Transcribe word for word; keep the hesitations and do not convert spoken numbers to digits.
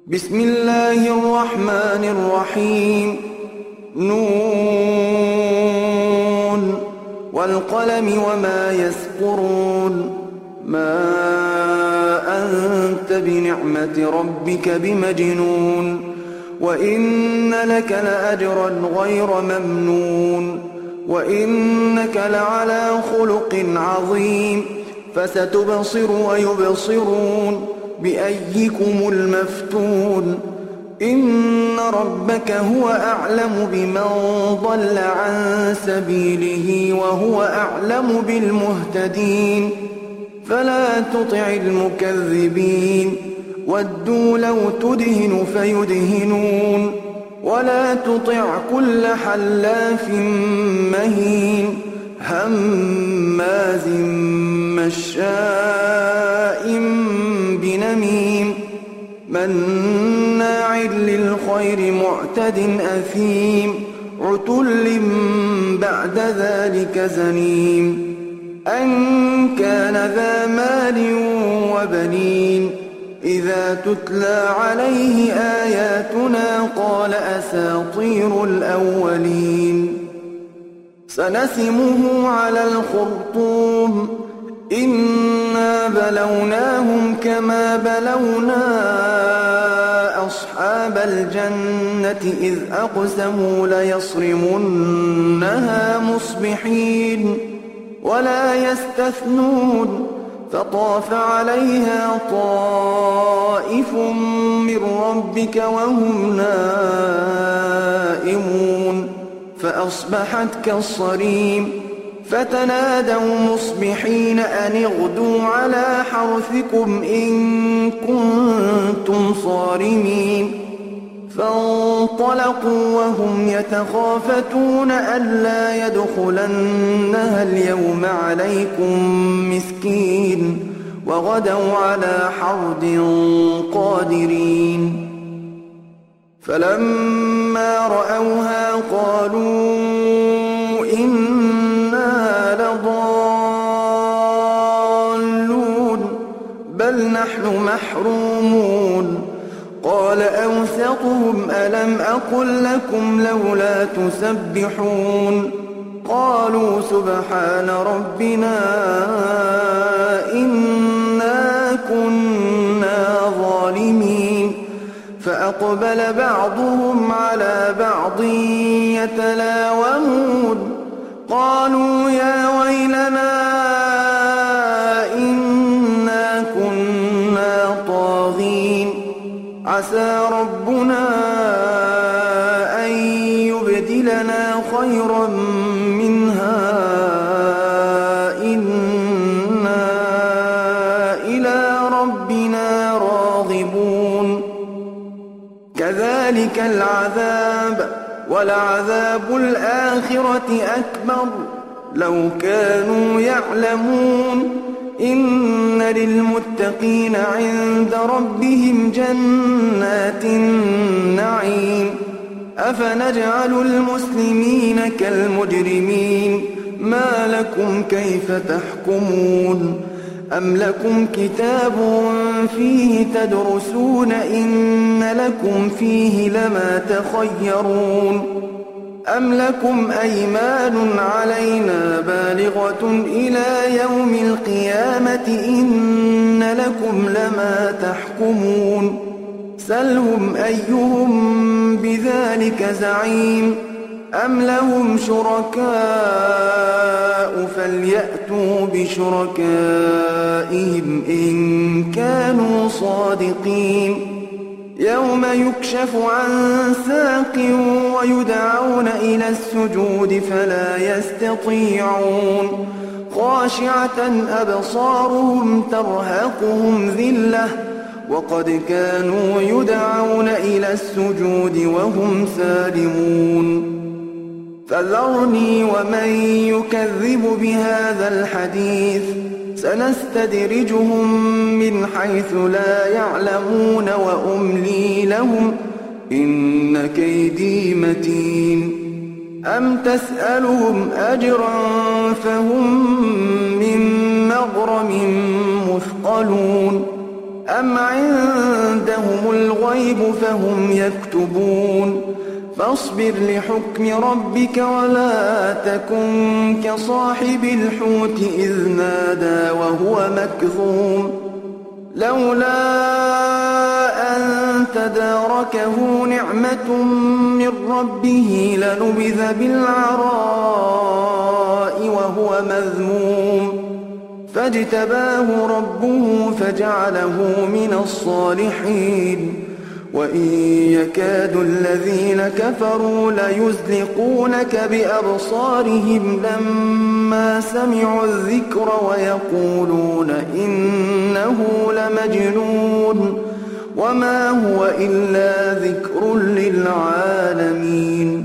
بسم الله الرحمن الرحيم. نون والقلم وما يسطرون. ما أنت بنعمة ربك بمجنون وإن لك لأجرا غير ممنون وإنك لعلى خلق عظيم. فستبصر ويبصرون بأيكم المفتون. إن ربك هو أعلم بمن ضل عن سبيله وهو أعلم بالمهتدين. فلا تطع المكذبين ودوا لو تدهن فيدهنون ولا تطع كل حلاف مهين هماز مشاء بنميم مناع للخير معتد أثيم عتل بعد ذلك زنيم أن كان ذا مال وبنين. إذا تتلى عليه آياتنا قال أساطير الأولين. سنسمه على الخرطوم إنا بلوناهم كما بلونا أصحاب الجنة إذ أقسموا ليصرمنها مصبحين ولا يستثنون. فطاف عليها طائف من ربك وهم نائمون فأصبحت كالصريم. فتنادوا مصبحين أن اغدوا على حرثكم إن كنتم صارمين. فانطلقوا وهم يتخافتون ألا يدخلنها اليوم عليكم مسكين وغدوا على حرد قادرين. فلما رأوها قالوا إنا لضالون بل نحن محرومون. قال أوسطهم ألم أقل لكم لولا تسبحون. قالوا سبحان ربنا إنا كنا ظالمين. فأقبل بعضهم على بعض يتلاومون قالوا يا ويلنا إنا كنا طاغين. عسى ربنا أن يبدلنا خيرا منها إنا إلى ربنا راغبون. كذلك العذاب ولعذاب الآخرة أكبر لو كانوا يعلمون. إن للمتقين عند ربهم جنات النعيم. أفنجعل المسلمين كالمجرمين ما لكم كيف تحكمون. أم لكم كتاب فيه تدرسون إن لكم فيه لما تخيرون. أم لكم أيمان علينا بالغة إلى يوم القيامة إن لكم لما تحكمون. سلهم أيهم بذلك زعيم. أم لهم شركاء فليأتوا بشركائهم إن كانوا صادقين. يوم يكشف عن ساق ويدعون إلى السجود فلا يستطيعون. خاشعة أبصارهم ترهقهم ذلة وقد كانوا يدعون إلى السجود وهم سالمون. فذرني ومن يكذب بهذا الحديث سنستدرجهم من حيث لا يعلمون وأملي لهم إن كيدي متين. أم تسألهم أجرا فهم من مغرم مثقلون. أم عندهم الغيب فهم يكتبون فاصبر لحكم ربك ولا تكن كصاحب الحوت إذ نادى وهو مكظوم لولا أن تداركه نعمة من ربه لنبذ بالعراء وهو مذموم فاجتباه ربه فجعله من الصالحين وإن يكاد الذين كفروا ليزلقونك بأبصارهم لما سمعوا الذكر ويقولون إنه لمجنون وما هو إلا ذكر للعالمين